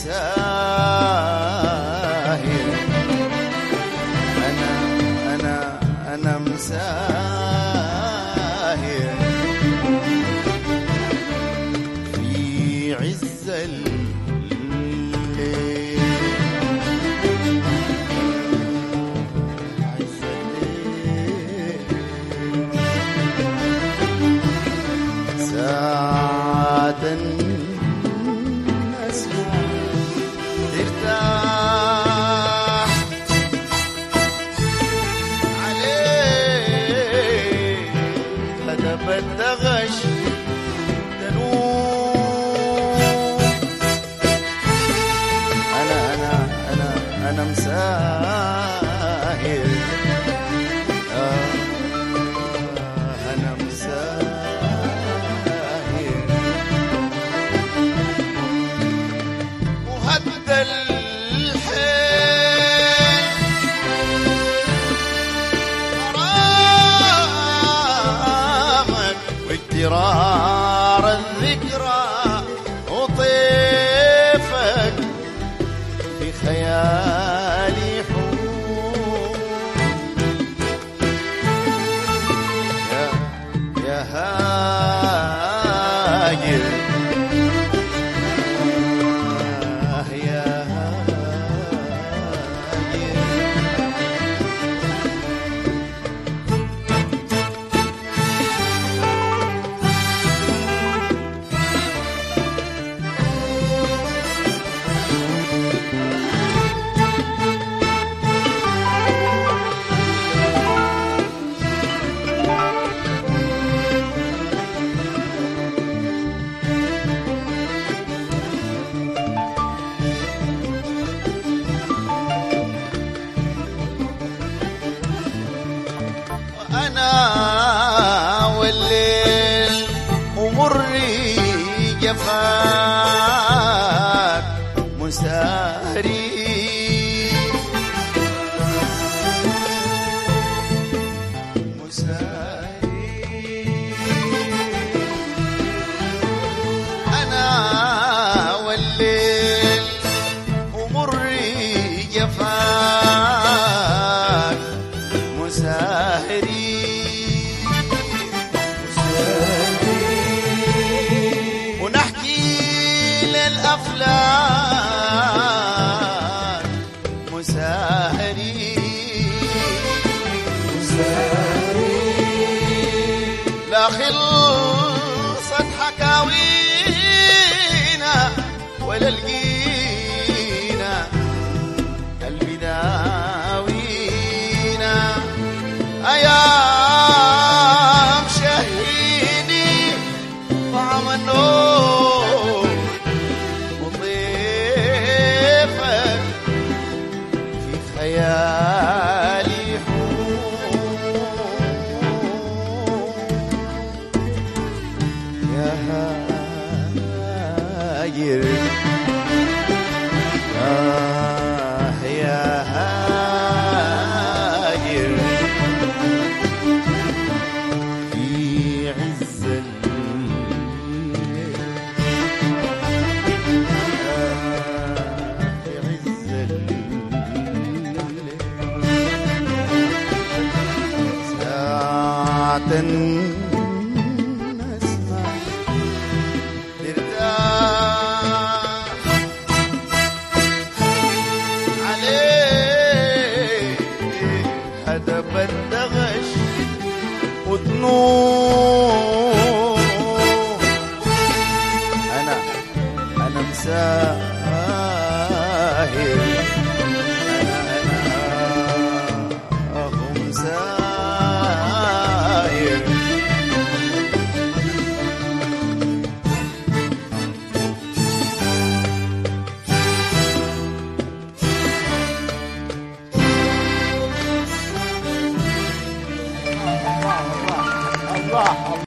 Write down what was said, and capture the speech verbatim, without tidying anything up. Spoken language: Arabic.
مساهر، أنا أنا أنا مساهر في عز الليل، عز الليل ساعة ترتاح عليه هدف الدغش تنوم. أنا أنا أنا أنا مساهر، آه أنا مساهر مهدى اضطرار الذكرى وطيفك في خيالي حوم. يا يا هاجر آه يا هاجر أنا والليل ومري جفاك مساري، مساري أنا والليل ومري جفاك مساهري، ونحكي للأفلاك مساهري، لا خلصت حكاوينا ولا لقينا البداوينا، أيام شهيني طعم النوم وضيفك في خيالي حوم. يا هاجر آه يا هاجر في عز الليل، في عز الليل ساعة نسمع ترتاح عليه هدف الدغش وتنوم. أنا أنا مساء